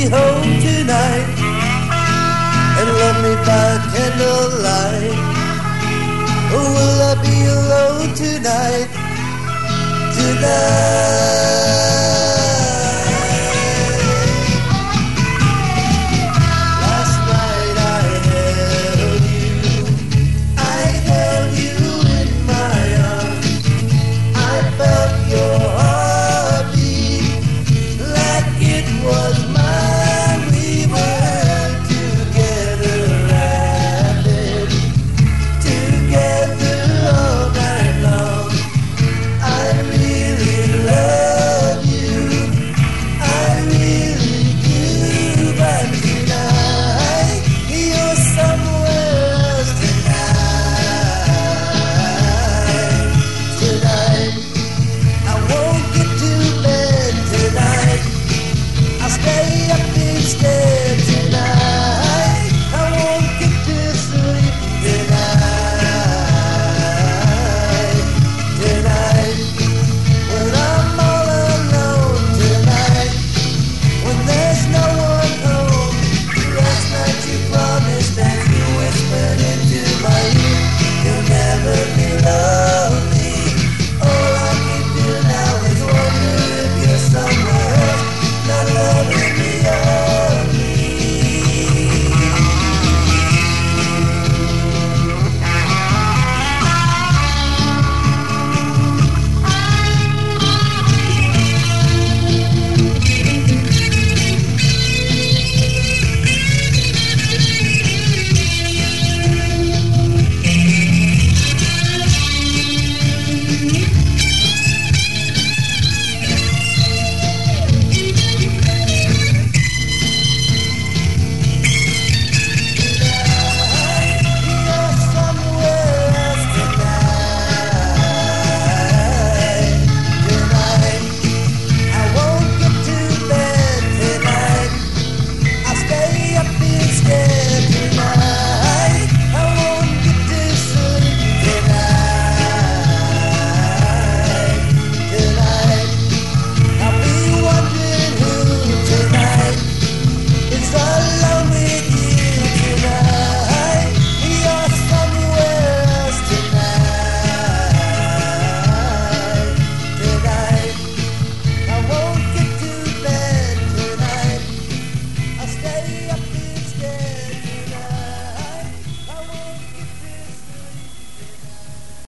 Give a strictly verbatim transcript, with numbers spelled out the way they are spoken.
me home tonight and love me by candlelight? Or will I be alone tonight, tonight? Last night I held you, I held you in my arms. I felt your heartbeat like it was mine. We were together, rapping together all night long. I really love you, I really do, but tonight you're somewhere else. Tonight, tonight I won't get to bed tonight. I'll stay